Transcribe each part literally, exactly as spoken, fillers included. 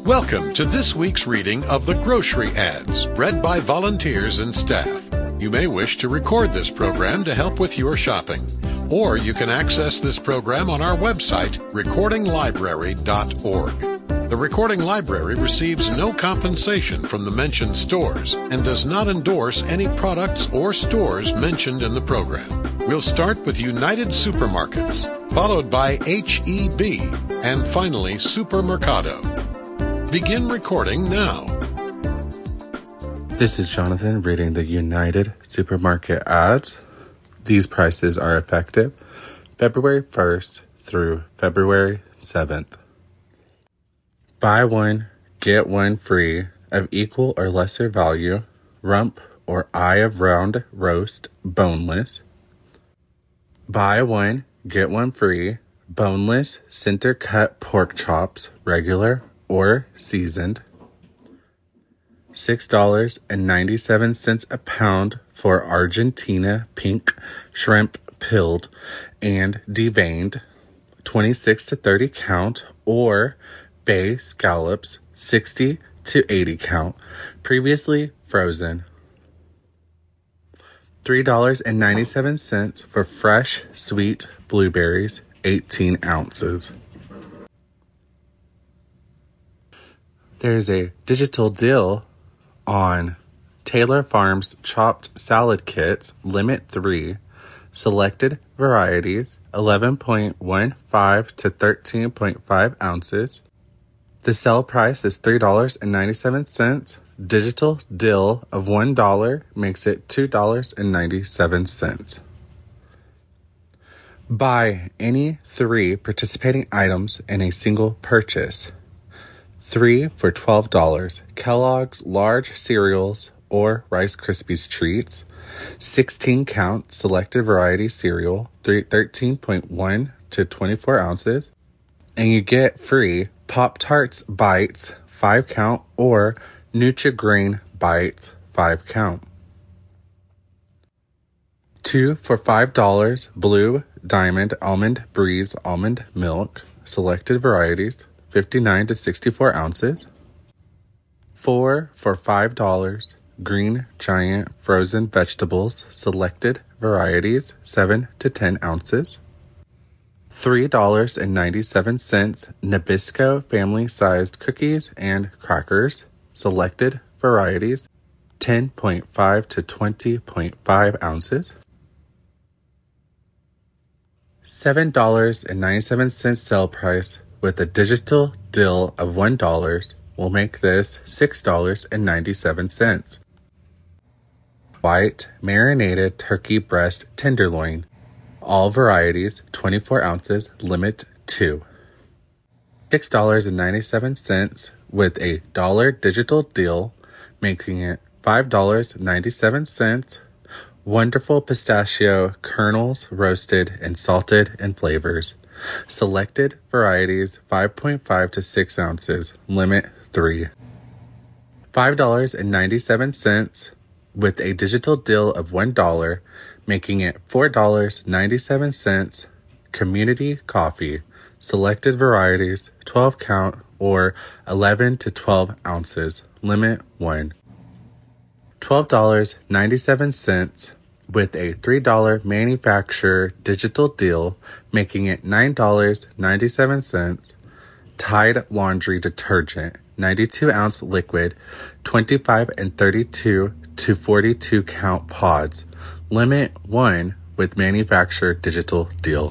Welcome to this week's reading of the Grocery Ads, read by volunteers and staff. You may wish to record this program to help with your shopping, or you can access this program on our website, recording library dot org. The Recording Library receives no compensation from the mentioned stores and does not endorse any products or stores mentioned in the program. We'll start with United Supermarkets, followed by H E B, and finally Supermercado. Begin recording now. This is Jonathan reading the United Supermarket ads. These prices are effective February first through February seventh. Buy one, get one free of equal or lesser value, rump or eye of round roast, boneless. Buy one, get one free, boneless center cut pork chops, regular or seasoned. six dollars and ninety-seven cents a pound for Argentina pink shrimp, peeled and deveined, twenty-six to thirty count, or bay scallops, sixty to eighty count, previously frozen. three dollars and ninety-seven cents for fresh sweet blueberries, eighteen ounces. There's a digital deal on Taylor Farms chopped salad kits, limit three, selected varieties, eleven point one five to thirteen point five ounces. The sell price is three dollars and ninety-seven cents. Digital deal of one dollar makes it two dollars and ninety-seven cents. Buy any three participating items in a single purchase. Three for twelve dollars. Kellogg's large cereals or Rice Krispies treats, sixteen count selected variety cereal, thirteen point one to twenty-four ounces. And you get free Pop-Tarts Bites, five count, or Nutri-Grain Bites, five count. Two for five dollars. Blue Diamond Almond Breeze Almond Milk, selected varieties, fifty-nine to sixty-four ounces. Four for five dollars. Green Giant Frozen Vegetables, selected varieties, seven to ten ounces. three dollars and ninety-seven cents. Nabisco family-sized cookies and crackers, selected varieties, ten point five to twenty point five ounces. seven dollars and ninety-seven cents sale price with a digital deal of one dollar will make this six dollars and ninety-seven cents. White marinated turkey breast tenderloin, all varieties, twenty-four ounces, limit two. six dollars and ninety-seven cents with a dollar digital deal, making it five dollars and ninety-seven cents. Wonderful pistachio kernels, roasted and salted in flavors. Selected varieties, five point five to six ounces, limit three. five dollars and ninety-seven cents with a digital deal of one dollar, making it four dollars and ninety-seven cents. Community coffee, selected varieties, twelve count or eleven to twelve ounces, limit one. twelve dollars and ninety-seven cents with a three dollars manufacturer digital deal, making it nine dollars and ninety-seven cents. Tide laundry detergent, ninety-two ounce liquid, twenty-five and thirty-two to forty-two count pods, limit one with manufacturer digital deal.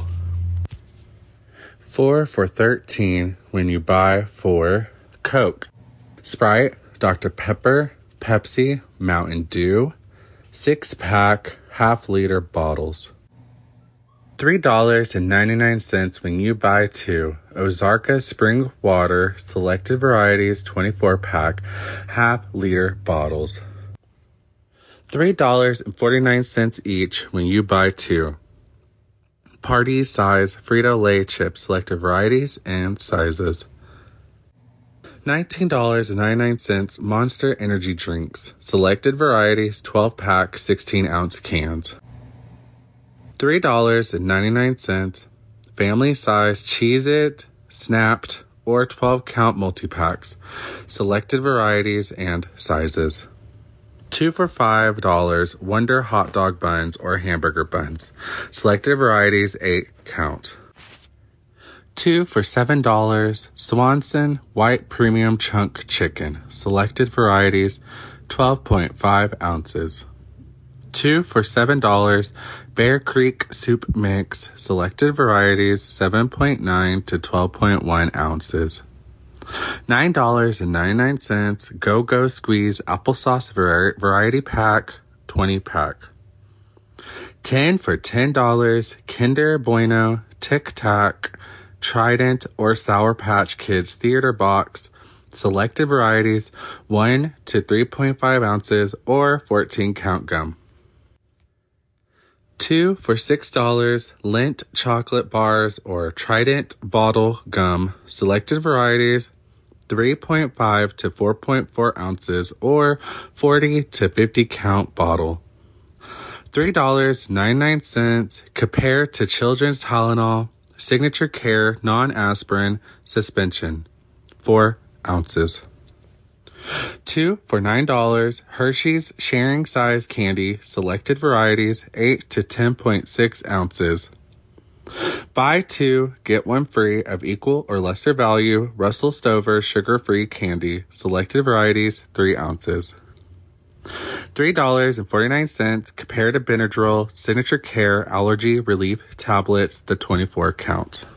four for thirteen when you buy four. Coke, Sprite, Doctor Pepper, Pepsi, Mountain Dew, six pack, half liter bottles. three dollars and ninety-nine cents when you buy two. Ozarka Spring Water, selected varieties, twenty-four pack, half liter bottles. three dollars and forty-nine cents each when you buy two. Party size Frito-Lay chips, selected varieties and sizes. nineteen dollars and ninety-nine cents Monster Energy Drinks, selected varieties, twelve pack, sixteen ounce cans. three dollars and ninety-nine cents family size Cheez-It, Snapped, or twelve count multi-packs, selected varieties and sizes. Two for five dollars Wonder hot dog buns or hamburger buns, selected varieties, eight count. Two for seven dollars Swanson white premium chunk chicken, selected varieties, twelve point five ounces. Two for seven dollars Bear Creek soup mix, selected varieties, seven point nine to twelve point one ounces. nine dollars and ninety-nine cents Go-Go Squeeze applesauce var- variety pack, twenty pack. ten for ten dollars Kinder Bueno Tic Tac Trident or Sour Patch Kids theater box, selected varieties, one to three point five ounces or fourteen count gum. Two for six dollars Lindt chocolate bars or Trident bottle gum, selected varieties, three point five to four point four ounces or forty to fifty count bottle. three dollars and ninety-nine cents Compare to Children's Tylenol Signature Care non-aspirin suspension, four ounces. Two for nine dollars Hershey's sharing size candy, selected varieties, eight to ten point six ounces. Buy two, get one free of equal or lesser value Russell Stover sugar-free candy, selected varieties, three ounces. three dollars and forty-nine cents Compare to Benadryl Signature Care allergy relief tablets, the twenty-four count.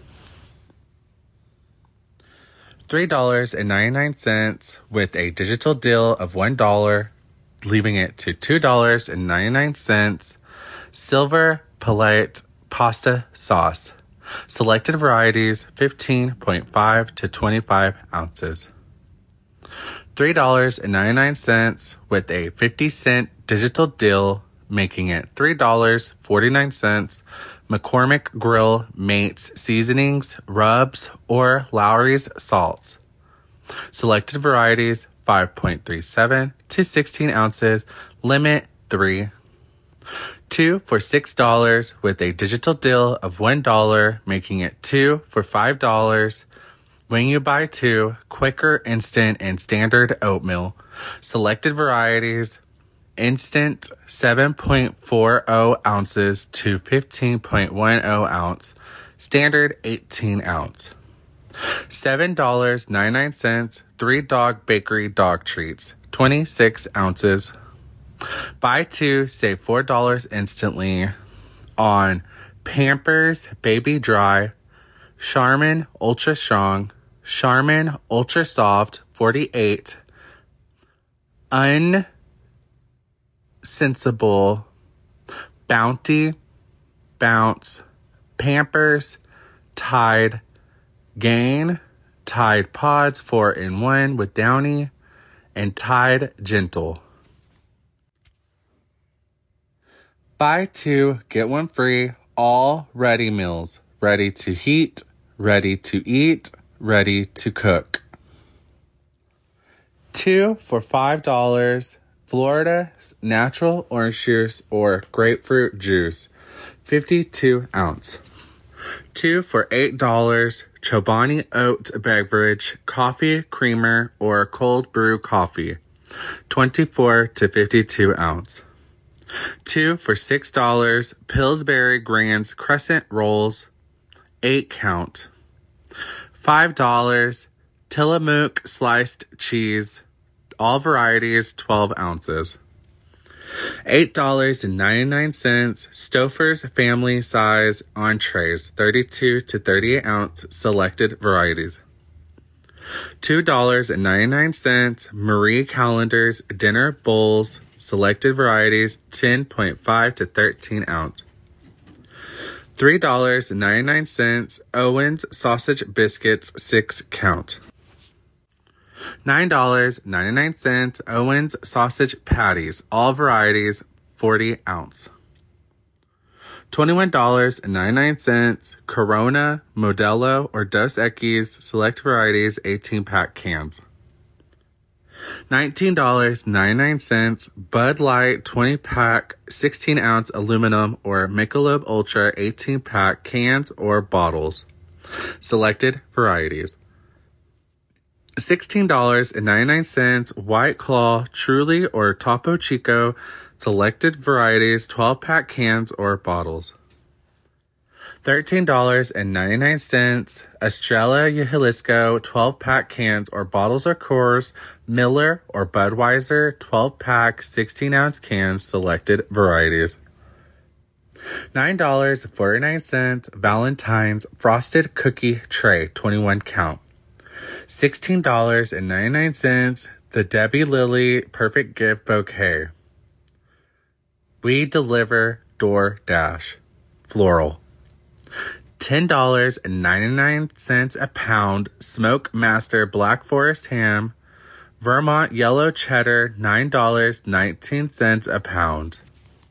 three dollars and ninety-nine cents with a digital deal of one dollar, leaving it to two dollars and ninety-nine cents Silver Palette pasta sauce, selected varieties, fifteen point five to twenty-five ounces. three dollars and ninety-nine cents with a fifty cent digital deal, making it three dollars and forty-nine cents McCormick Grill Mates seasonings, rubs, or Lowry's salts. Selected varieties, five point three seven to sixteen ounces, limit three. Two for six dollars with a digital deal of one dollar, making it two for five dollars. When you buy two, Quaker Instant and Standard Oatmeal, selected varieties, instant seven point four zero ounces to fifteen point one zero ounce, standard eighteen ounce. seven dollars and ninety-nine cents Three Dog Bakery dog treats, twenty-six ounces. Buy two, save four dollars instantly on Pampers Baby Dry, Charmin Ultra Strong, Charmin Ultra Soft forty-eight, Unsensible, Bounty, Bounce, Pampers, Tide, Gain, Tide Pods four in one with Downy, and Tide Gentle. Buy two, get one free, all ready meals. Ready to heat, ready to eat, ready to cook. Two for five dollars, Florida natural orange juice or grapefruit juice, fifty-two ounce. Two for eight dollars, Chobani oat beverage, coffee creamer or cold brew coffee, twenty-four to fifty-two ounce. Two for six dollars, Pillsbury Grand's crescent rolls, eight count. Five dollars, Tillamook sliced cheese, all varieties, twelve ounces. Eight dollars and ninety-nine cents, Stouffer's family size entrees, thirty-two to thirty-eight ounce, selected varieties. Two dollars and ninety-nine cents, Marie Callender's dinner bowls, selected varieties, ten point five to thirteen ounce. Three dollars and ninety-nine cents, Owens sausage biscuits, six count. Nine dollars and ninety-nine cents, Owens sausage patties, all varieties, forty ounce. Twenty-one dollars and ninety-nine cents, Corona, Modelo, or Dos Equis, select varieties, eighteen pack cans. nineteen dollars and ninety-nine cents, Bud Light twenty pack, sixteen ounce aluminum or Michelob Ultra eighteen pack cans or bottles. Selected varieties. sixteen dollars and ninety-nine cents White Claw, Truly, or Topo Chico, selected varieties, twelve-pack cans or bottles. thirteen dollars and ninety-nine cents Estrella Jalisco, twelve-pack cans or bottles or Coors, Miller, or Budweiser, twelve-pack, sixteen-ounce cans, selected varieties. nine dollars and forty-nine cents Valentine's Frosted Cookie Tray, twenty-one count. sixteen dollars and ninety-nine cents The Debbie Lily Perfect Gift Bouquet. We deliver DoorDash. Floral. ten dollars and ninety-nine cents a pound Smoke Master Black Forest Ham. Vermont Yellow Cheddar, nine dollars and nineteen cents a pound.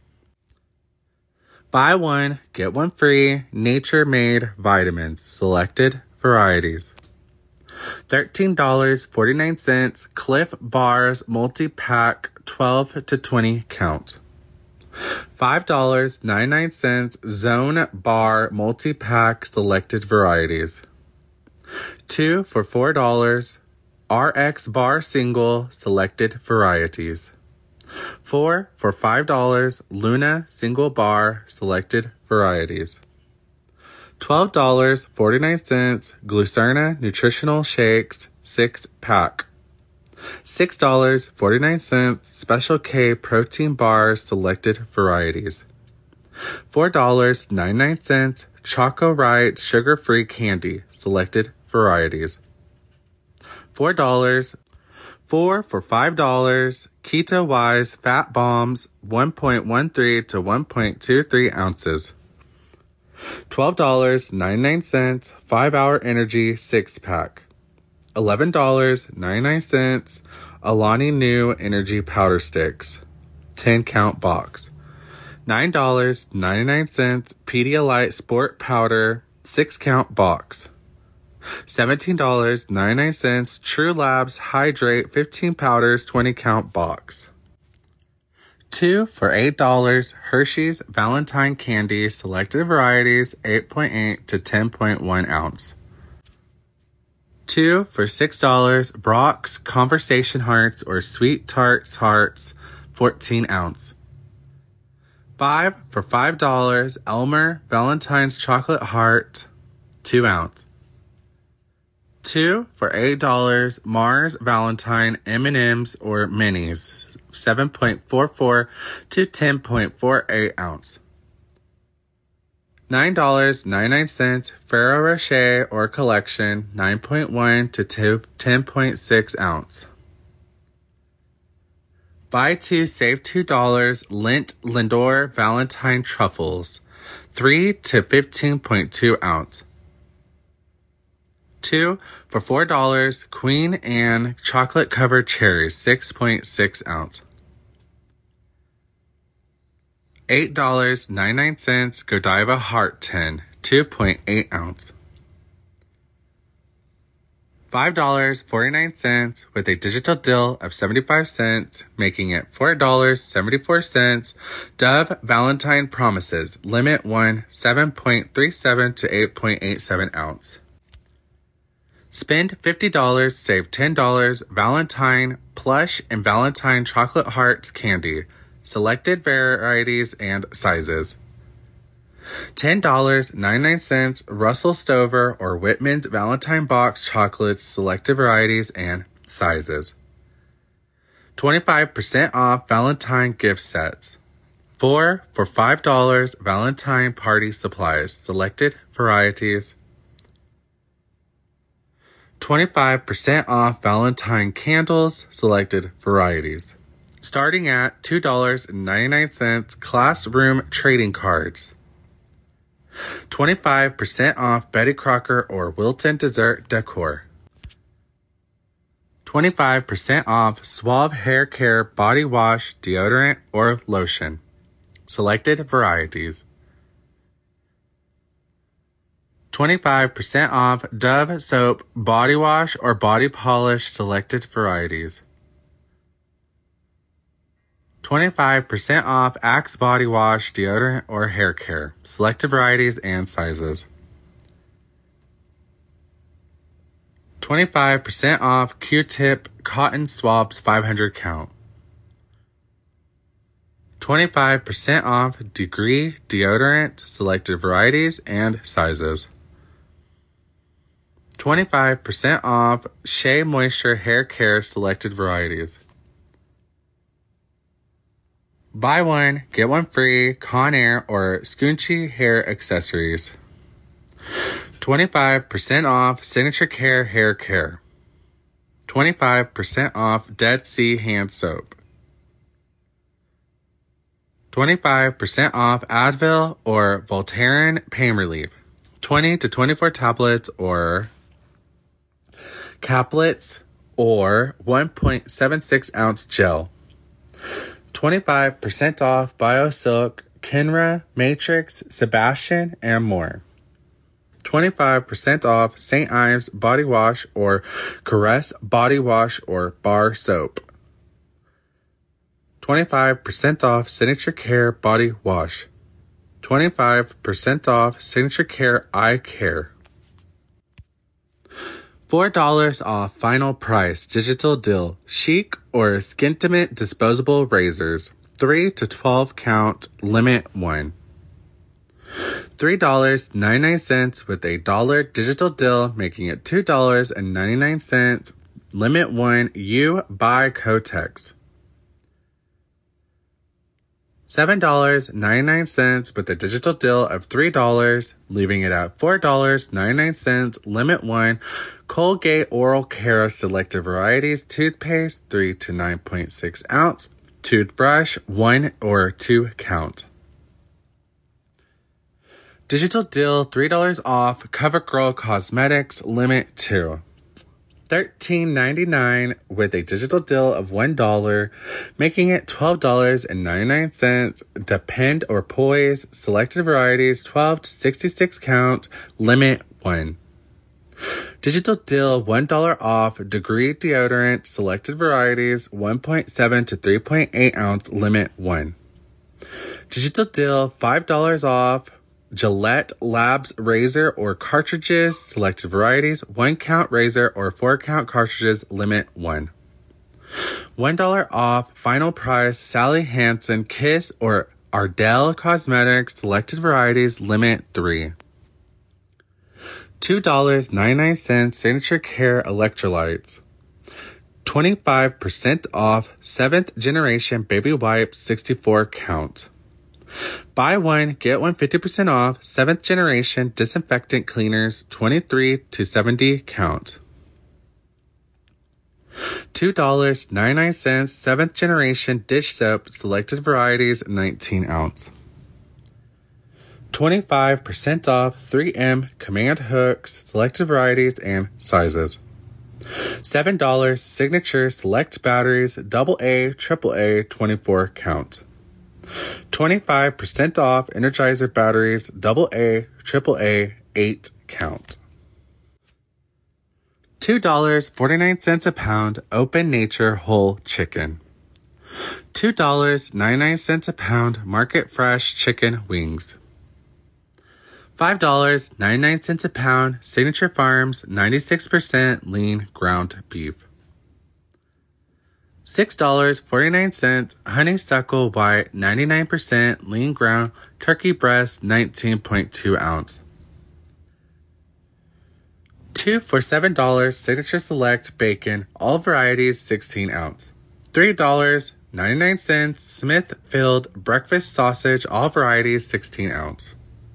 Buy one, get one free, Nature Made Vitamins, selected varieties. thirteen dollars and forty-nine cents Cliff Bars Multi-Pack, twelve to twenty count. five dollars and ninety-nine cents Zone Bar Multi-Pack, selected varieties. Two for four dollars R X Bar Single, selected varieties. Four for five dollars Luna Single Bar, selected varieties. twelve dollars and forty-nine cents Glucerna Nutritional Shakes, six pack. six dollars and forty-nine cents Special K Protein Bars, selected varieties. four dollars and ninety-nine cents Choco Right Sugar-Free Candy, selected varieties. four dollars. Four for five dollars Keto Wise Fat Bombs, one point one three to one point two three ounces. twelve dollars and ninety-nine cents five hour Energy six pack. eleven dollars and ninety-nine cents Alani Nu Energy Powder Sticks, ten count box. nine dollars and ninety-nine cents Pedialyte Sport Powder, six count box. seventeen dollars and ninety-nine cents True Labs Hydrate fifteen powders, twenty count box. Two for eight dollars Hershey's Valentine Candy, selected varieties, eight point eight to ten point one ounce. Two for six dollars Brock's Conversation Hearts or Sweet Tarts Hearts, fourteen ounce. Five for five dollars Elmer Valentine's Chocolate Heart, two ounce. Two for eight dollars Mars Valentine M and M's or Minis, seven point four four to ten point four eight ounce. nine dollars and ninety-nine cents Ferrero Rocher or Collection, nine point one to ten point six ounce. Buy two, save two dollars Lindt Lindor Valentine Truffles, three to fifteen point two ounce. Two for four dollars Queen Anne Chocolate Covered Cherries, six point six ounce. eight dollars and ninety-nine cents Godiva Heart tin, two point eight ounce. five dollars and forty-nine cents with a digital deal of seventy-five cents, making it four dollars and seventy-four cents Dove Valentine Promises, limit one, seven point three seven to eight point eight seven ounce. Spend fifty dollars, save ten dollars Valentine Plush and Valentine Chocolate Hearts Candy, selected varieties and sizes. ten dollars and ninety-nine cents Russell Stover or Whitman's Valentine Box Chocolates, selected varieties and sizes. twenty-five percent off Valentine gift sets. Four for five dollars Valentine Party Supplies, selected varieties. twenty-five percent off Valentine Candles, selected varieties. Starting at two dollars and ninety-nine cents Classroom Trading Cards. twenty-five percent off Betty Crocker or Wilton Dessert Decor. twenty-five percent off Suave Hair Care Body Wash, Deodorant, or Lotion, selected varieties. twenty-five percent off Dove Soap Body Wash or Body Polish, selected varieties. twenty-five percent off Axe Body Wash, Deodorant, or Hair Care, selected varieties and sizes. twenty-five percent off Q-tip cotton swabs five hundred count. twenty-five percent off Degree deodorant, selected varieties and sizes. twenty-five percent off Shea Moisture Hair Care, selected varieties. Buy one, get one free Conair or Scoonchy hair accessories. twenty-five percent off Signature Care Hair Care. twenty-five percent off Dead Sea Hand Soap. twenty-five percent off Advil or Voltaren Pain Relief. twenty to twenty-four tablets or caplets or one point seven six ounce gel. twenty-five percent off BioSilk, Kenra, Matrix, Sebastian, and more. twenty-five percent off Saint Ives Body Wash or Caress Body Wash or Bar Soap. twenty-five percent off Signature Care Body Wash. twenty-five percent off Signature Care Eye Care. four dollars off Final Price Digital Deal Chic or Skintimate disposable razors. three to twelve count, limit one. three dollars and ninety-nine cents with a dollar digital deal, making it two dollars and ninety-nine cents, limit one, you buy Kotex. seven dollars and ninety-nine cents with a digital deal of three dollars, leaving it at four dollars and ninety-nine cents, limit one, Colgate Oral Care selected varieties, toothpaste, three to nine point six ounce, toothbrush, one or two count. Digital deal, three dollars off, CoverGirl Cosmetics, limit two. thirteen ninety-nine with a digital deal of one dollar, making it twelve dollars and ninety-nine cents. Depend or Poise, selected varieties, twelve to sixty-six count, limit one. Digital deal, one dollar off, Degree deodorant, selected varieties, one point seven to three point eight ounce, limit one. Digital deal, five dollars off, Gillette Labs razor or cartridges, selected varieties, one count razor or four count cartridges, limit one. one dollar off, Final Price Sally Hansen Kiss or Ardell Cosmetics, selected varieties, limit three. two dollars and ninety-nine cents Signature Care Electrolytes. twenty-five percent off seventh generation baby wipes, sixty-four count. Buy one, get one fifty percent off seventh generation disinfectant cleaners, twenty-three to seventy count. two dollars and ninety-nine cents seventh generation dish soap, selected varieties, nineteen ounce. twenty-five percent off three M command hooks, selected varieties and sizes. seven dollars Signature select batteries, double A, triple A, twenty-four count. twenty-five percent off Energizer batteries, double A, triple A, eight count. two dollars and forty-nine cents a pound Open Nature whole chicken. two dollars and ninety-nine cents a pound Market Fresh chicken wings. five dollars and ninety-nine cents a pound Signature Farms ninety-six percent lean ground beef. six dollars and forty-nine cents Honeysuckle White ninety-nine percent lean ground turkey breast, nineteen point two ounce. two for seven dollars Signature Select bacon, all varieties, sixteen ounce. three dollars and ninety-nine cents Smithfield breakfast sausage, all varieties, sixteen ounce.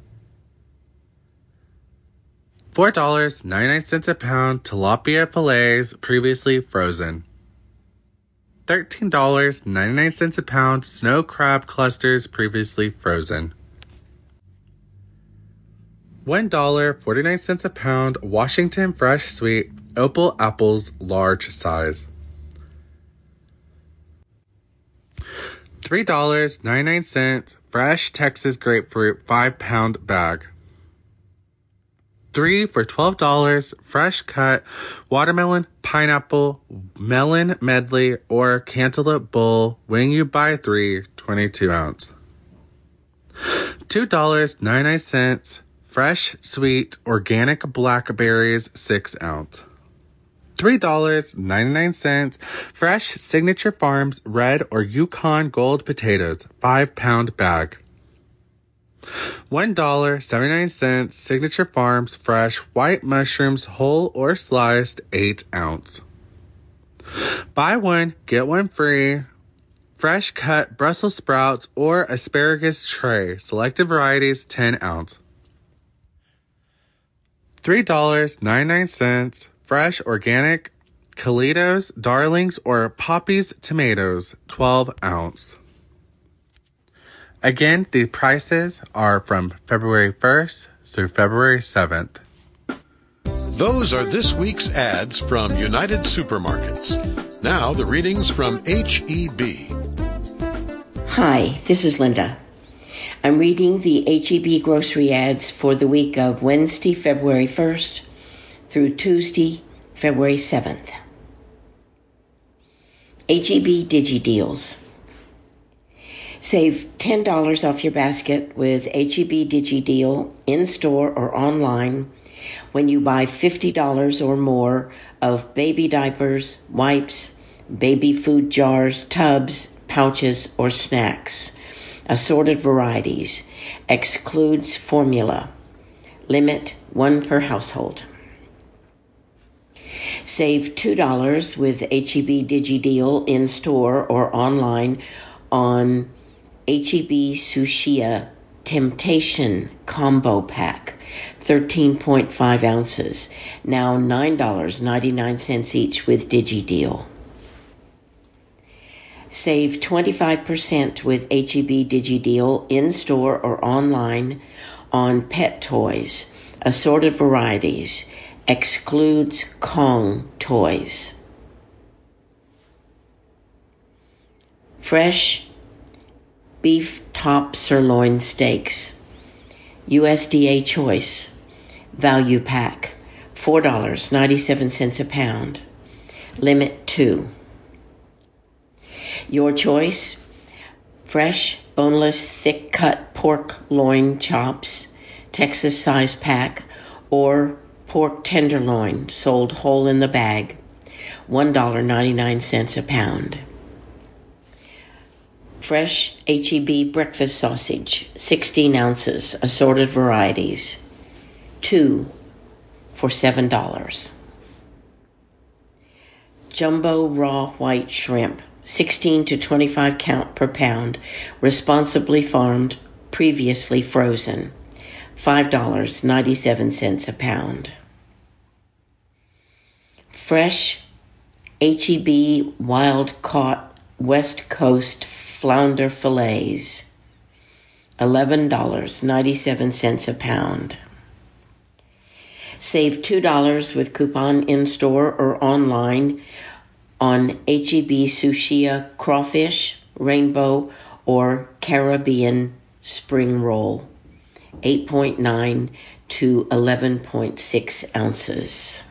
four dollars and ninety-nine cents a pound tilapia fillets, previously frozen. thirteen dollars and ninety-nine cents a pound snow crab clusters, previously frozen. one dollar and forty-nine cents a pound Washington Fresh Sweet opal apples, large size. three dollars and ninety-nine cents fresh Texas grapefruit five pound bag. Three for twelve dollars fresh cut watermelon, pineapple, melon medley, or cantaloupe bowl. When you buy three, twenty-two ounce. two dollars and ninety-nine cents fresh sweet organic blackberries, six ounce. three dollars and ninety-nine cents. Fresh Signature Farms red or Yukon Gold potatoes, five pound bag. one dollar and seventy-nine cents. Signature Farms fresh white mushrooms, whole or sliced, eight ounce. Buy one, get one free. Fresh cut Brussels sprouts or asparagus tray, selected varieties, ten ounce. three dollars and ninety-nine cents. Fresh organic Calitos, Darlings, or Poppy's tomatoes, twelve ounce. Again, the prices are from February first through February seventh. Those are this week's ads from United Supermarkets. Now the readings from H E B. Hi, this is Linda. I'm reading the H E B grocery ads for the week of Wednesday, February first through Tuesday, February seventh. H E B Digi Deals. Save ten dollars off your basket with H E B Digi Deal in-store or online when you buy fifty dollars or more of baby diapers, wipes, baby food jars, tubs, pouches, or snacks. Assorted varieties. Excludes formula. Limit one per household. Save two dollars with H E B Digi Deal in-store or online on H E B Sushia Temptation Combo Pack, thirteen point five ounces, now nine dollars and ninety-nine cents each with Digi Deal. Save twenty-five percent with H E B Digi Deal in-store or online on pet toys, assorted varieties, excludes Kong toys. Fresh beef top sirloin steaks, U S D A choice, value pack, four dollars and ninety-seven cents a pound, limit two. Your choice, fresh, boneless, thick-cut pork loin chops, Texas size pack, or pork tenderloin sold whole in the bag, one dollar and ninety-nine cents a pound. Fresh H E B breakfast sausage, sixteen ounces, assorted varieties, two for seven dollars. Jumbo raw white shrimp, sixteen to twenty-five count per pound, responsibly farmed, previously frozen, five dollars and ninety-seven cents a pound. Fresh H E B wild-caught West Coast flounder fillets, eleven dollars and ninety-seven cents a pound. Save two dollars with coupon in-store or online on H E B Sushia crawfish, rainbow, or Caribbean spring roll, eight point nine to eleven point six ounces.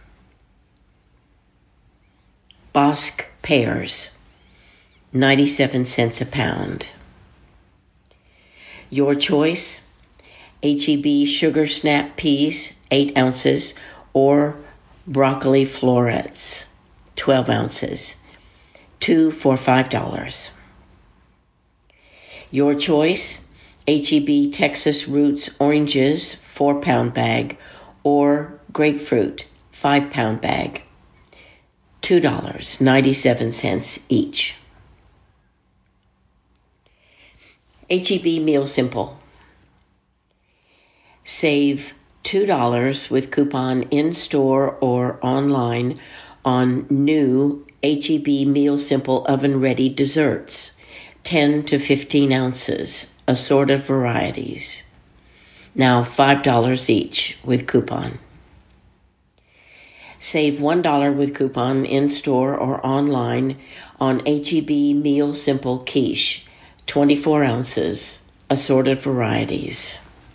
Bosque pears, ninety-seven cents a pound. Your choice, H E B sugar snap peas, eight ounces, or broccoli florets, twelve ounces, two for five dollars. Your choice, H E B Texas Roots oranges, four pound bag, or grapefruit, five pound bag, two dollars and ninety-seven cents each. H E B Meal Simple. Save two dollars with coupon in-store or online on new H E B Meal Simple oven-ready desserts, ten to fifteen ounces, assorted varieties. Now five dollars each with coupon. Save one dollar with coupon in-store or online on H E B Meal Simple quiche, twenty-four ounces, assorted varieties.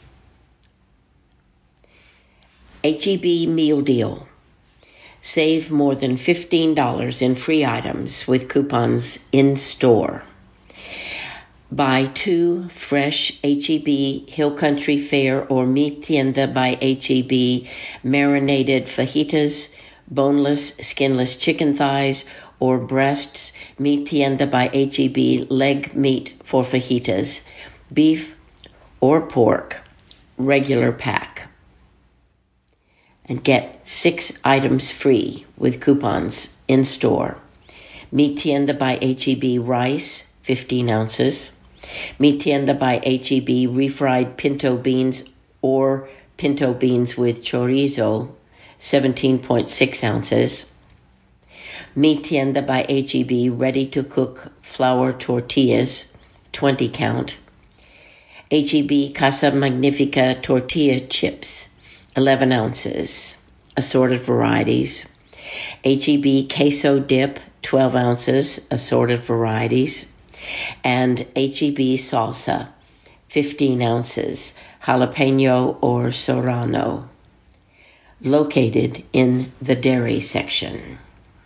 H E B Meal Deal. Save more than fifteen dollars in free items with coupons in-store. Buy two fresh H E B Hill Country Fare or Mi Tienda by H E B marinated fajitas boneless, skinless chicken thighs or breasts, Mi Tienda by H E B leg meat for fajitas, beef or pork, regular pack. And get six items free with coupons in store. Mi Tienda by H E B rice, fifteen ounces. Mi Tienda by H E B refried pinto beans or pinto beans with chorizo, seventeen point six ounces. Mi Tienda by H E B ready-to-cook flour tortillas, twenty count. H E B Casa Magnifica tortilla chips, eleven ounces, assorted varieties. H E B queso dip, twelve ounces, assorted varieties. And H E B salsa, fifteen ounces, jalapeno or serrano, located in the dairy section.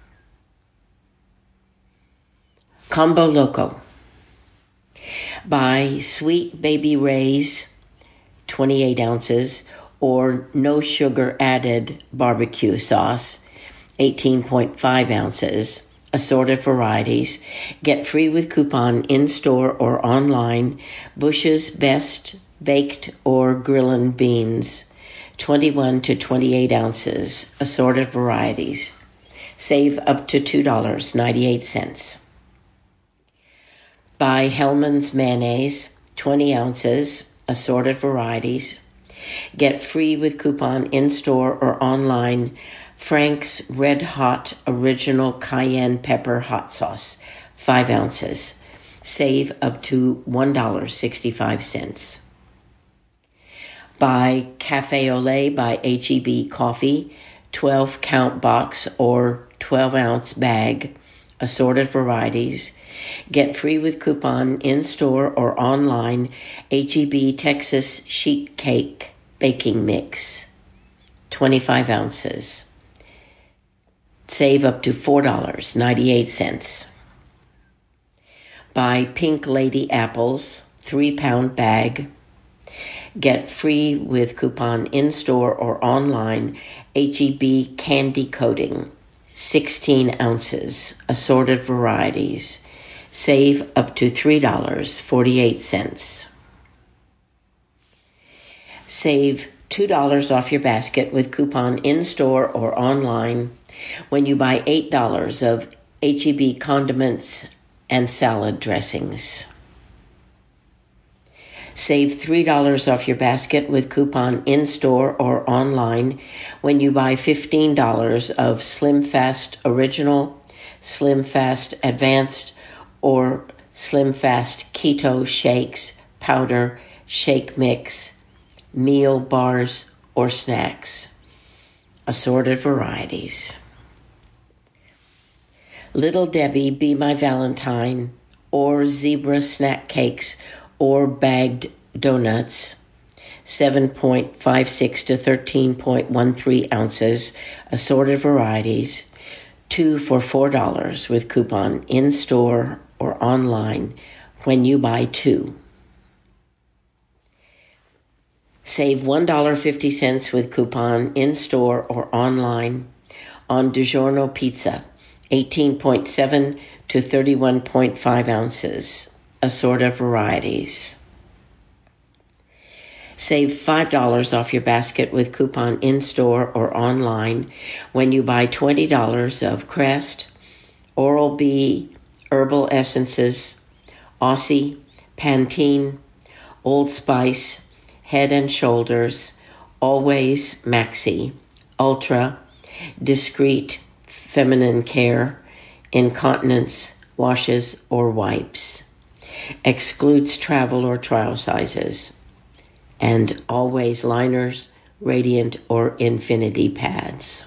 Combo Loco. Buy Sweet Baby Ray's, twenty-eight ounces, or no sugar added barbecue sauce, eighteen point five ounces, assorted varieties. Get free with coupon in-store or online. Bush's Best Baked or Grillin' Beans, twenty-one to twenty-eight ounces, assorted varieties. Save up to two dollars and ninety-eight cents. Buy Hellmann's mayonnaise, twenty ounces, assorted varieties. Get free with coupon in-store or online. Frank's Red Hot Original Cayenne Pepper Hot Sauce, five ounces. Save up to one dollar and sixty-five cents. Buy Cafe Olé by H E B Coffee, twelve count box or twelve ounce bag, assorted varieties. Get free with coupon in-store or online. H E B Texas Sheet Cake Baking Mix, twenty-five ounces. Save up to four dollars and ninety-eight cents. Buy Pink Lady apples, three pound bag. Get free with coupon in-store or online. H E B Candy Coating, sixteen ounces, assorted varieties. Save up to three dollars and forty-eight cents. Save two dollars off your basket with coupon in-store or online when you buy eight dollars of H E B condiments and salad dressings. Save three dollars off your basket with coupon in-store or online when you buy fifteen dollars of Slim Fast Original, Slim Fast Advanced, or Slim Fast Keto shakes, powder, shake mix, meal bars, or snacks. Assorted varieties. Little Debbie Be My Valentine, or Zebra snack cakes, or bagged donuts, seven point five six to thirteen point one three ounces, assorted varieties, two for four dollars with coupon in-store or online when you buy two. Save one dollar and fifty cents with coupon in-store or online on DiGiorno pizza, eighteen point seven to thirty-one point five ounces, assorted varieties. Save five dollars off your basket with coupon in-store or online when you buy twenty dollars of Crest, Oral-B, Herbal Essences, Aussie, Pantene, Old Spice, Head and Shoulders, Always Maxi, Ultra, Discreet Feminine Care, Incontinence washes or wipes. Excludes travel or trial sizes. And Always liners, Radiant or Infinity pads.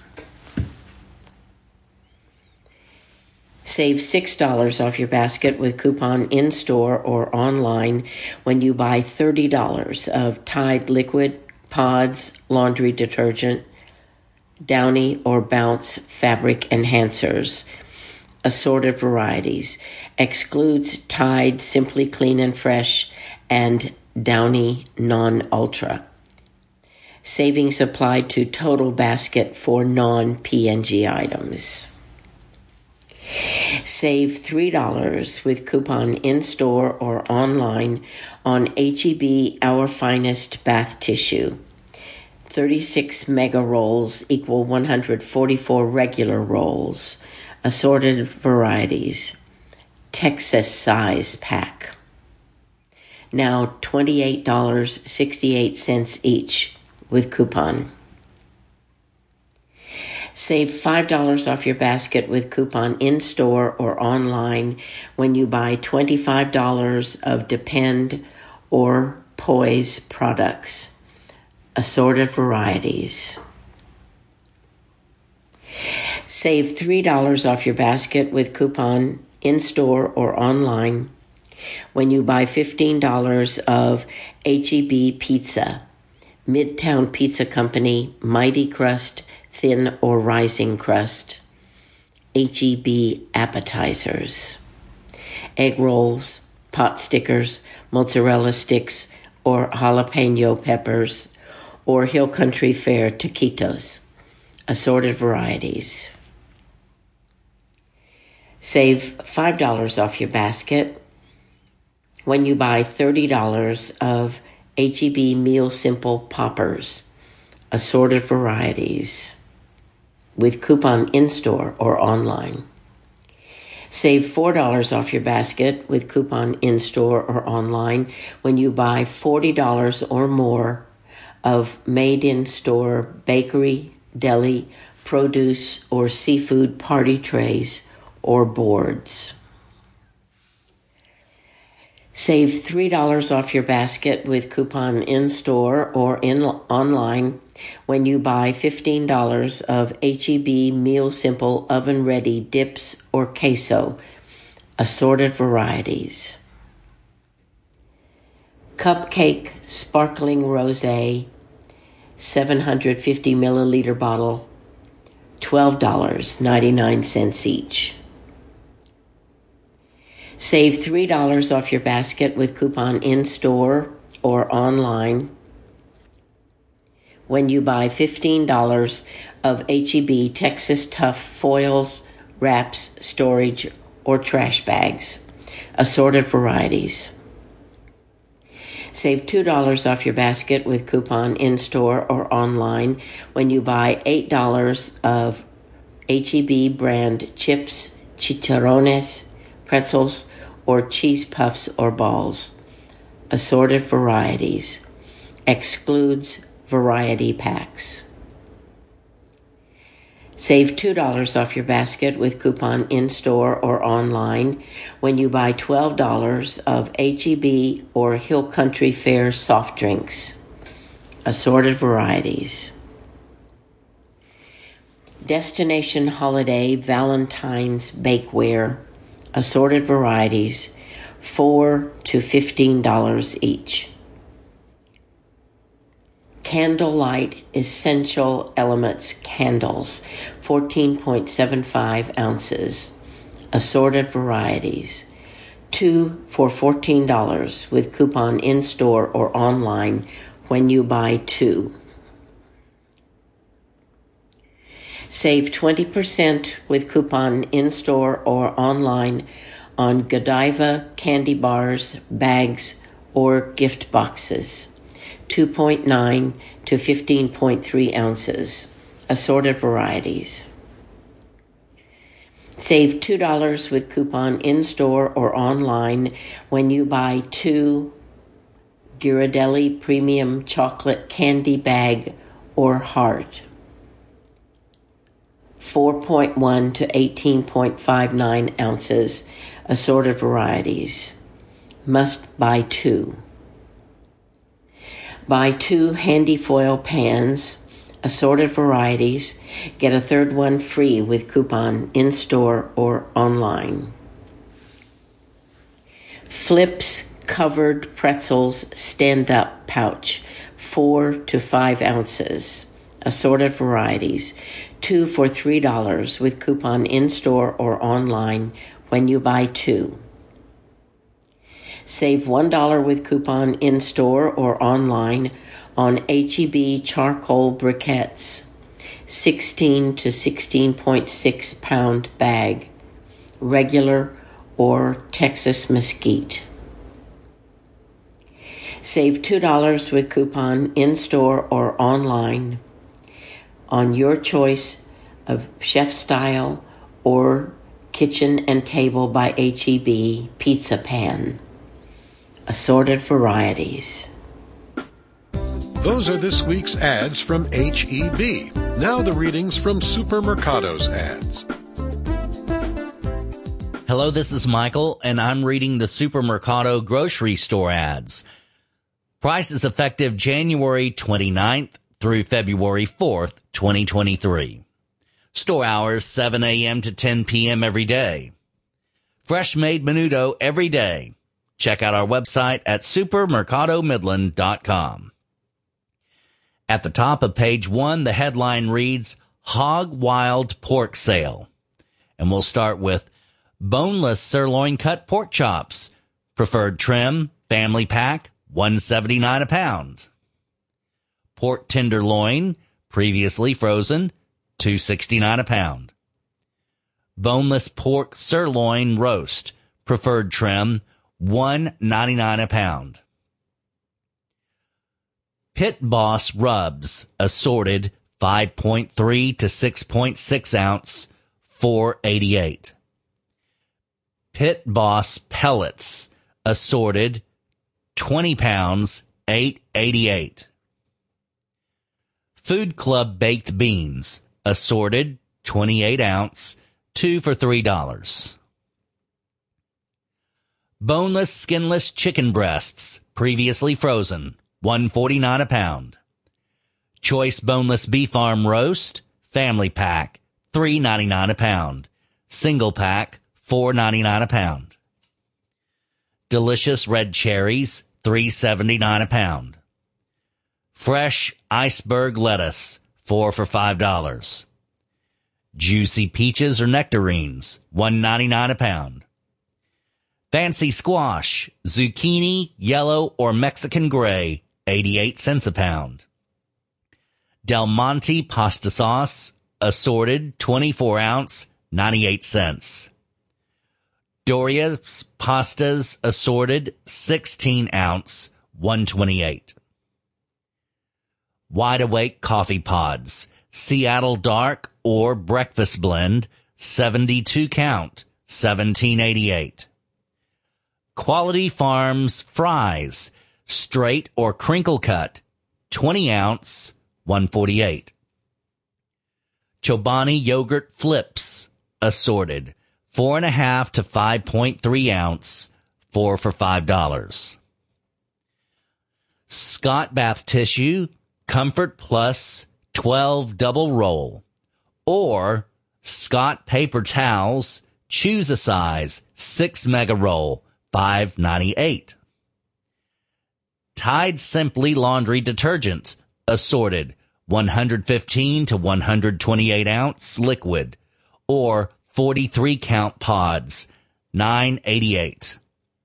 Save six dollars off your basket with coupon in-store or online when you buy thirty dollars of Tide Liquid, Pods, laundry detergent, Downy or Bounce fabric enhancers, assorted varieties. Excludes Tide Simply Clean and Fresh and Downy Non-Ultra. Savings applied to total basket for non-P and G items. Save three dollars with coupon in-store or online on H E B Our Finest Bath Tissue. thirty-six mega rolls equal one hundred forty-four regular rolls. Assorted varieties. Texas size pack. Now twenty-eight dollars and sixty-eight cents each with coupon. Save five dollars off your basket with coupon in-store or online when you buy twenty-five dollars of Depend or Poise products. Assorted varieties. Save three dollars off your basket with coupon in-store or online when you buy fifteen dollars of H E B Pizza, Midtown Pizza Company, Mighty Crust, Thin or Rising Crust, H E B Appetizers, egg rolls, pot stickers, mozzarella sticks, or jalapeno peppers, or Hill Country Fare taquitos, assorted varieties. Save five dollars off your basket when you buy thirty dollars of H E B Meal Simple Poppers, assorted varieties, with coupon in-store or online. Save four dollars off your basket with coupon in-store or online when you buy forty dollars or more of made-in-store bakery, deli, produce, or seafood party trays or boards. Save three dollars off your basket with coupon in-store or in online when you buy fifteen dollars of H E B Meal Simple oven-ready dips or queso, assorted varieties. Cupcake Sparkling Rosé, seven hundred fifty milliliter bottle, twelve dollars and ninety-nine cents each. Save three dollars off your basket with coupon in-store or online when you buy fifteen dollars of H E B Texas Tough foils, wraps, storage, or trash bags, assorted varieties. Save two dollars off your basket with coupon in-store or online when you buy eight dollars of H E B brand chips, chicharrones, pretzels, or cheese puffs or balls, assorted varieties, excludes variety packs. Save two dollars off your basket with coupon in-store or online when you buy twelve dollars of H E B or Hill Country Fare soft drinks, assorted varieties. Destination Holiday Valentine's Bakeware, assorted varieties, four to fifteen dollars each. Candlelight Essential Elements Candles, fourteen point seven five ounces, assorted varieties, two for fourteen dollars with coupon in-store or online when you buy two. Save twenty percent with coupon in-store or online on Godiva candy bars, bags, or gift boxes, two point nine to fifteen point three ounces, assorted varieties. Save two dollars with coupon in-store or online when you buy two Ghirardelli Premium Chocolate Candy Bag or Heart, four point one to eighteen point five nine ounces, assorted varieties. Must buy two. Buy two handy foil pans, assorted varieties. Get a third one free with coupon in-store or online. Flips Covered Pretzels Stand-Up Pouch, four to five ounces, assorted varieties. Two for three dollars with coupon in-store or online when you buy two. Save one dollar with coupon in-store or online on H E B charcoal briquettes, sixteen to sixteen point six pound bag, regular or Texas mesquite. Save two dollars with coupon in-store or online on your choice of chef style or kitchen and table by H E B pizza pan. Assorted varieties. Those are this week's ads from H E B. Now the readings from Supermercado's ads. Hello, this is Michael, and I'm reading the Supermercado grocery store ads. Prices effective January twenty-ninth through February fourth, twenty twenty-three. Store hours seven a.m. to ten p.m. every day. Fresh made menudo every day. Check out our website at supermercado midland dot com. At the top of page one, the headline reads, Hog Wild Pork Sale. And we'll start with boneless sirloin cut pork chops. Preferred trim, family pack, one seventy-nine a pound. Pork tenderloin, previously frozen, two sixty-nine a pound. Boneless pork sirloin roast, preferred trim, one ninety-nine a pound. Pit Boss rubs, assorted, five point three to six point six ounce, four eighty-eight. Pit Boss pellets, assorted, twenty pounds, eight eighty-eight. Food Club baked beans, assorted, twenty-eight ounce, two for three dollars. Boneless skinless chicken breasts, previously frozen, one forty-nine a pound. Choice boneless beef arm roast, family pack, three ninety-nine a pound. Single pack, four ninety-nine a pound. Delicious red cherries, three seventy-nine a pound. Fresh iceberg lettuce, four for five dollars. Juicy peaches or nectarines, one ninety-nine a pound. Fancy squash, zucchini, yellow or Mexican gray, eighty-eight cents a pound. Del Monte pasta sauce, assorted, twenty-four ounce, ninety-eight cents. Doria's pastas, assorted, sixteen ounce, one twenty-eight. Wide Awake coffee pods, Seattle Dark or breakfast blend, seventy-two count, seventeen eighty-eight. Quality Farms fries, straight or crinkle cut, twenty ounce, one forty-eight. Chobani yogurt flips, assorted, four and a half to five point three ounce, four for five dollars. Scott bath tissue, Comfort Plus, twelve double roll, or Scott paper towels, choose a size, six mega roll, five ninety-eight. Tide Simply laundry detergent, assorted, one fifteen to one twenty-eight ounce liquid, or forty-three count pods, nine eighty-eight.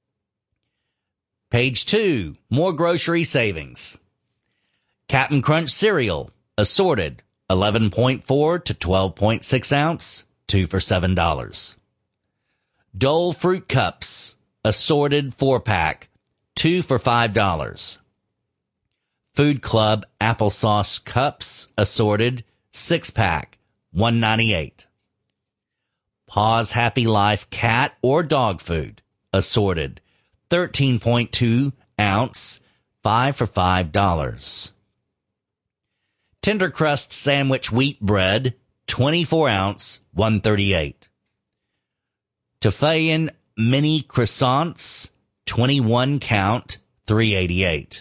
Page two, more grocery savings. Captain Crunch cereal, assorted, eleven point four to twelve point six ounce, two for seven dollars. Dole fruit cups, assorted four pack, two for five dollars. Food Club applesauce cups, assorted, six pack, one ninety-eight. Paws Happy Life cat or dog food, assorted, thirteen point two ounce, five for five dollars. Tender Crust sandwich wheat bread, twenty-four ounce, one thirty-eight. Tefayan mini croissants, twenty-one count, three eighty-eight.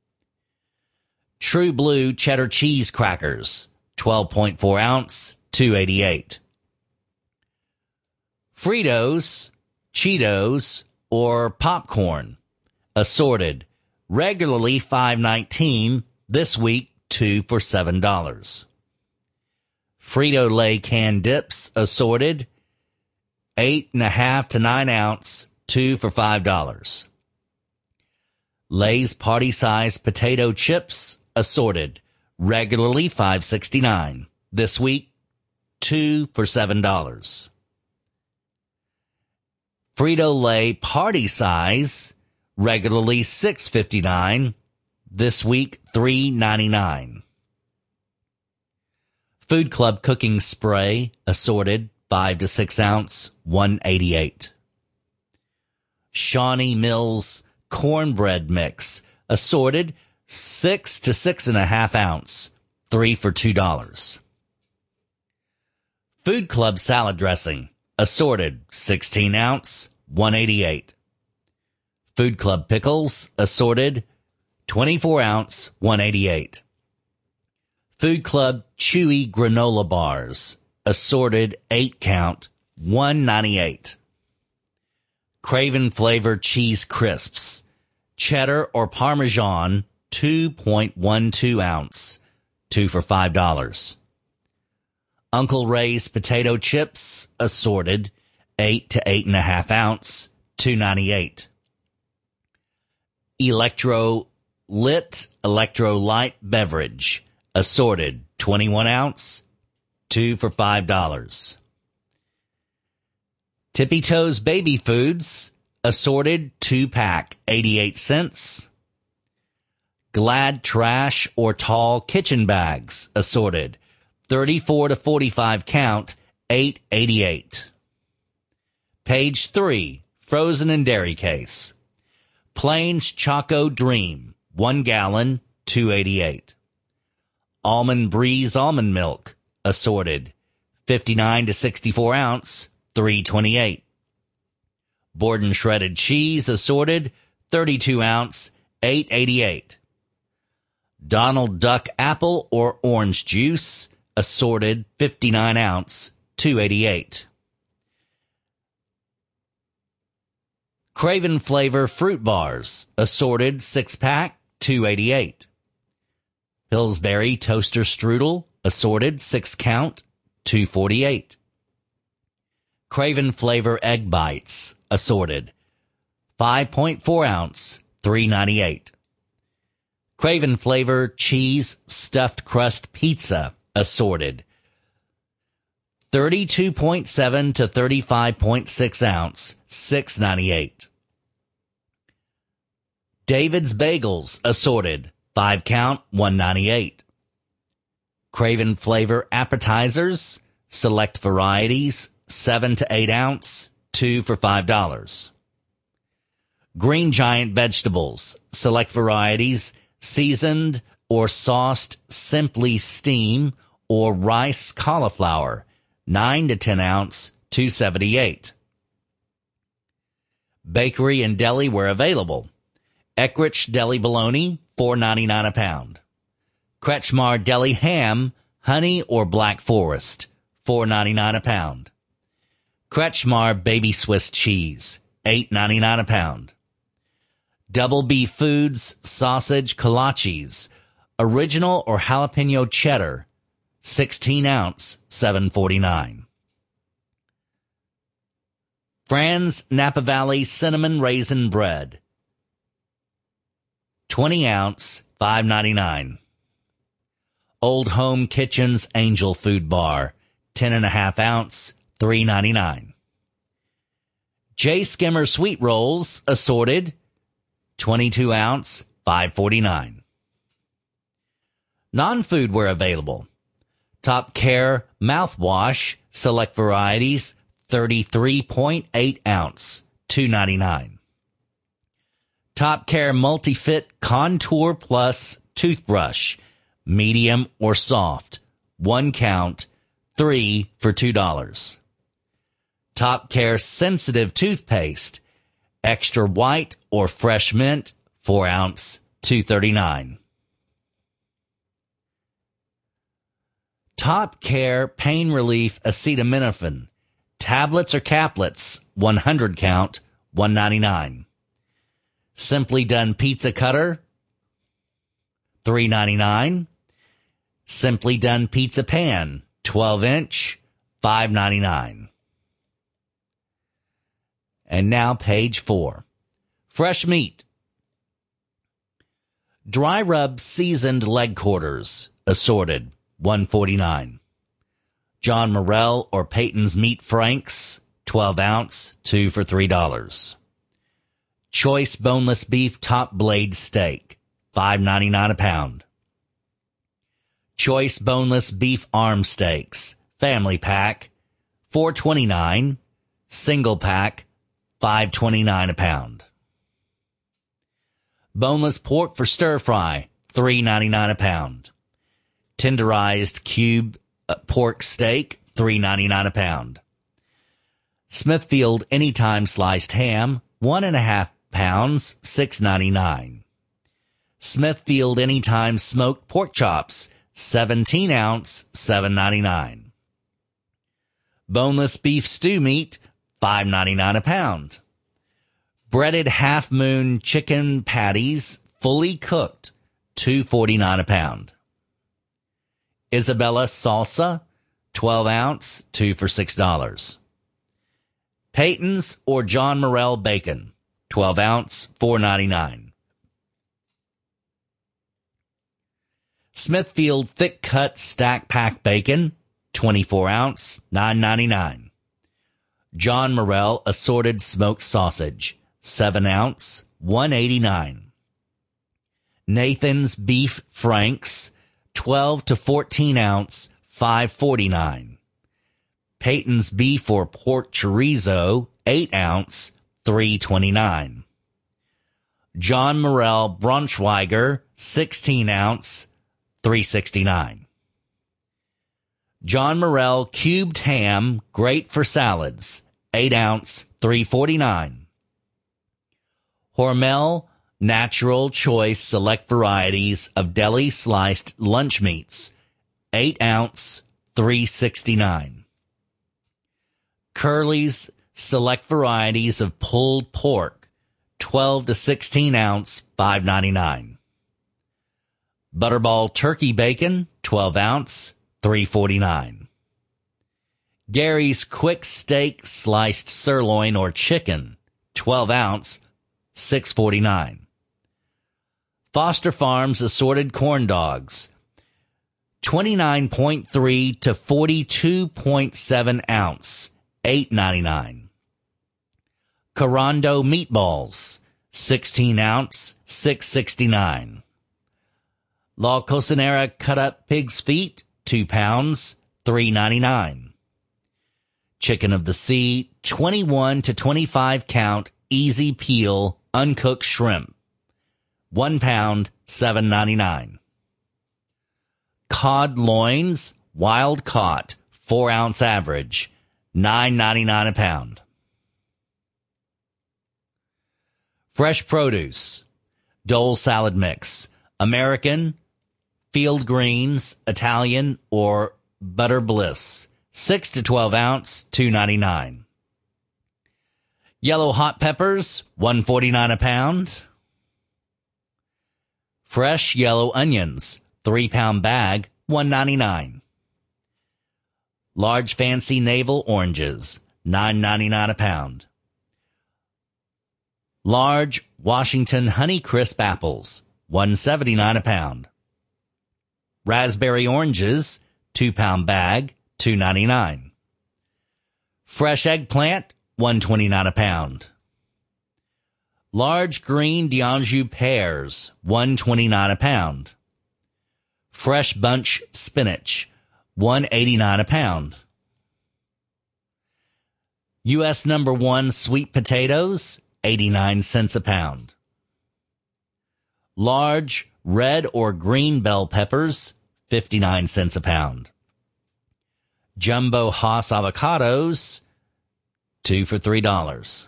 True Blue cheddar cheese crackers, twelve point four ounce, two eighty-eight. Fritos, Cheetos, or popcorn, assorted, regularly five nineteen, this week two for seven dollars. Frito-Lay canned dips, assorted, eight and a half to nine ounce, two for five dollars. Lay's party size potato chips, assorted, regularly five sixty-nine. This week, two for seven dollars. Frito-Lay Party Size, regularly six fifty-nine. This week, three ninety-nine. Food Club Cooking Spray, assorted, five to six ounce, one eighty-eight. Shawnee Mills Cornbread Mix, assorted, six to six and a half ounce, three for two dollars. Food Club Salad Dressing, assorted, sixteen ounce, one eighty-eight. Food Club Pickles, assorted, twenty-four ounce, one eighty-eight. Food Club Chewy Granola Bars, assorted, eight count, one ninety-eight. Craven Flavor Cheese Crisps, cheddar or Parmesan, two point one two ounce, two for five dollars. Uncle Ray's Potato Chips, assorted, eight to eight and a half ounce, two ninety-eight. Electro Lit Electrolyte Beverage, assorted, twenty-one ounce, two for five dollars. Tippy Toes Baby Foods, assorted, two pack, eighty-eight cents. Glad Trash or Tall Kitchen Bags, assorted, thirty-four to forty-five count, eight eighty-eight. Page three, Frozen and Dairy Case. Plains Choco Dream, one gallon, two eighty-eight. Almond Breeze Almond Milk, assorted, fifty-nine to sixty-four ounce, three twenty-eight. Borden Shredded Cheese, assorted, thirty-two ounce, eight eighty-eight. Donald Duck Apple or Orange Juice, assorted, fifty-nine ounce, two eighty-eight. Craven Flavor Fruit Bars, assorted, six pack, two eighty-eight. Pillsbury Toaster Strudel, assorted, six count, two forty-eight. Craven Flavor Egg Bites, assorted, five point four ounce, three ninety-eight. Craven Flavor Cheese Stuffed Crust Pizza, assorted, thirty-two point seven to thirty-five point six ounce, six ninety-eight. David's Bagels, assorted, five count, one ninety-eight. Craven Flavor Appetizers, select varieties, seven to eight ounce, two for five dollars. Green Giant Vegetables, select varieties, seasoned or sauced simply steam or rice cauliflower, nine to ten ounce, two seventy-eight. Bakery and deli where available. Eckrich Deli Bologna, four ninety-nine a pound. Kretschmar Deli Ham, honey or Black Forest, four ninety-nine a pound. Kretschmar Baby Swiss Cheese, eight ninety-nine a pound. Double B Foods Sausage Kolaches, original or jalapeno cheddar, sixteen ounce, seven forty-nine. Fran's Napa Valley Cinnamon Raisin Bread, twenty ounce, five ninety-nine. Old Home Kitchen's Angel Food Bar, ten and a half ounce, three ninety-nine. J Skimmer Sweet Rolls, assorted, twenty-two ounce, five forty-nine. Non-food where available. Top Care Mouthwash, select varieties, thirty-three point eight ounce, two ninety-nine. Top Care Multifit Contour Plus Toothbrush, medium or soft, one count, three for two dollars. Top Care Sensitive Toothpaste, extra white or fresh mint, four ounce, two thirty-nine. Top Care Pain Relief Acetaminophen, tablets or caplets, one hundred count, one ninety-nine. Simply Done Pizza Cutter, three ninety-nine. Simply Done Pizza Pan, twelve inch, five ninety-nine. And now page four. Fresh meat. Dry rub seasoned leg quarters, assorted, one forty-nine. John Morrell or Peyton's Meat Franks, twelve ounce, two for three dollars. Choice boneless beef top blade steak, five ninety-nine a pound. Choice boneless beef arm steaks, family pack, four twenty-nine. Single pack, five twenty-nine a pound. Boneless pork for stir fry, three ninety-nine a pound. Tenderized cube uh, pork steak, three ninety-nine a pound. Smithfield Anytime sliced ham, one and a half pounds, six ninety-nine. Smithfield Anytime smoked pork chops, seventeen ounce, seven ninety-nine. Boneless beef stew meat, five ninety-nine a pound. Breaded Half Moon chicken patties, fully cooked, two forty-nine a pound. Isabella salsa, twelve ounce, two for six dollars. Peyton's or John Morrell bacon, twelve ounce, four ninety-nine. Smithfield thick cut stack pack bacon, twenty-four ounce, nine ninety-nine. John Morrell assorted smoked sausage, seven ounce, one eighty-nine. Nathan's beef franks, twelve to fourteen ounce, five forty-nine. Peyton's beef or pork chorizo, eight ounce, three twenty-nine. John Morrell Braunschweiger, sixteen ounce, three sixty-nine. John Morrell cubed ham, great for salads, eight ounce, three forty-nine. Hormel natural choice select varieties of deli sliced lunch meats, eight ounce, three sixty-nine. Curly's select varieties of pulled pork, twelve to sixteen ounce, five ninety-nine. Butterball turkey bacon, twelve ounce, three forty-nine. Gary's quick steak sliced sirloin or chicken, twelve ounce, six forty-nine. Foster Farms assorted corn dogs, twenty-nine point three to forty-two point seven ounce, eight ninety-nine. Carando meatballs, sixteen ounce, six sixty-nine. La Cocinera cut up pig's feet, two pounds, three ninety-nine. Chicken of the Sea, twenty-one to twenty-five count, easy peel, uncooked shrimp, one pound, seven ninety-nine. Cod loins, wild caught, four ounce average, nine ninety-nine a pound. Fresh produce, Dole salad mix, American, field greens, Italian, or butter bliss, six to twelve ounce, two ninety-nine. Yellow hot peppers, one forty-nine a pound. Fresh yellow onions, three pound bag, one ninety-nine. Large fancy navel oranges, nine ninety-nine a pound. Large Washington Honey Crisp apples, one seventy-nine a pound. Raspberry oranges, two pound bag, two ninety-nine. Fresh eggplant, one twenty-nine a pound. Large green D'Anjou pears, one twenty-nine a pound. Fresh bunch spinach, one eighty-nine a pound. U S number one sweet potatoes, eighty-nine cents a pound. Large red or green bell peppers, fifty-nine cents a pound. Jumbo Hass avocados, two for three dollars.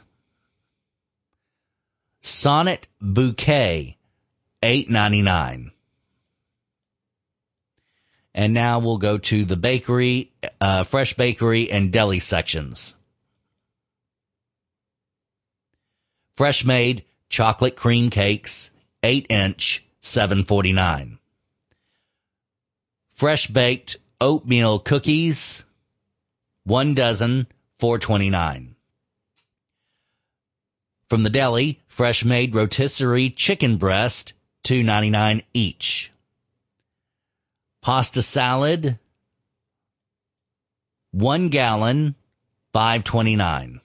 Sonnet bouquet, eight ninety-nine. And now we'll go to the bakery, uh, fresh bakery and deli sections. Fresh made chocolate cream cakes, eight inch, seven forty-nine. Fresh baked oatmeal cookies, one dozen, four twenty-nine. From the deli, fresh made rotisserie chicken breast, two ninety-nine each. Pasta salad, one gallon, five twenty-nine.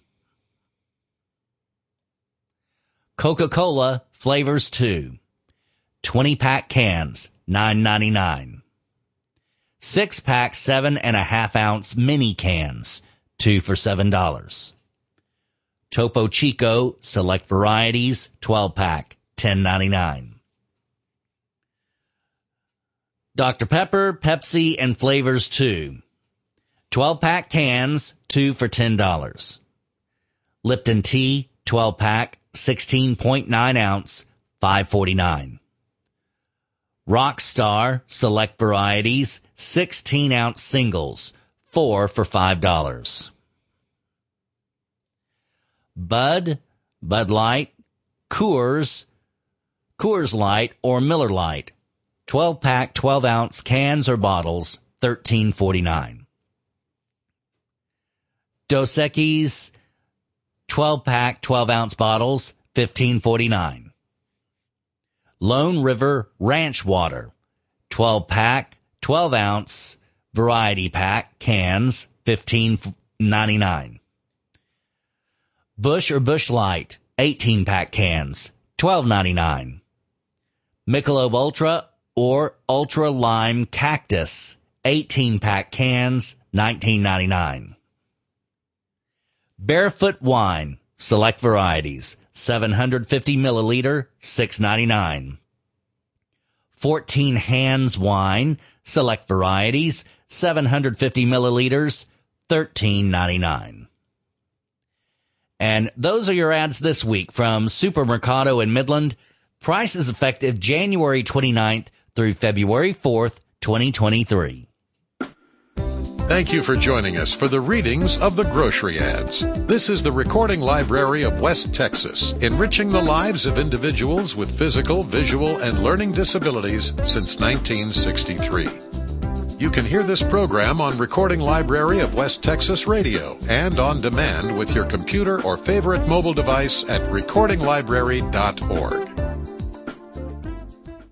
Coca-Cola Flavors two, twenty pack cans, nine ninety-nine. Six pack seven and a half ounce mini cans, two for seven dollars. Topo Chico Select Varieties, twelve pack, ten ninety-nine. Doctor Pepper, Pepsi, and Flavors two, twelve pack cans, two for ten dollars. Lipton Tea, twelve pack, sixteen point nine ounce, five forty-nine. Rockstar Select Varieties, sixteen ounce singles, four for five dollars. Bud, Bud Light, Coors, Coors Light, or Miller Lite, twelve pack, twelve ounce cans or bottles, thirteen forty-nine. Dos Equis, twelve pack, twelve ounce bottles, fifteen forty-nine. Lone River Ranch Water, twelve pack, twelve ounce variety pack cans, fifteen ninety-nine. Busch or Busch Light, eighteen pack cans, twelve ninety-nine. Michelob Ultra or Ultra Lime Cactus, eighteen pack cans, nineteen ninety-nine. Barefoot Wine Select Varieties, seven hundred fifty milliliter, six ninety-nine. fourteen Hands Wine Select Varieties, seven hundred fifty milliliters, thirteen ninety-nine. And those are your ads this week from Supermercado in Midland. Prices effective January twenty-ninth through February fourth, twenty twenty-three. Thank you for joining us for the readings of the grocery ads. This is the Recording Library of West Texas, enriching the lives of individuals with physical, visual, and learning disabilities since nineteen sixty-three. You can hear this program on Recording Library of West Texas Radio and on demand with your computer or favorite mobile device at recording library dot org.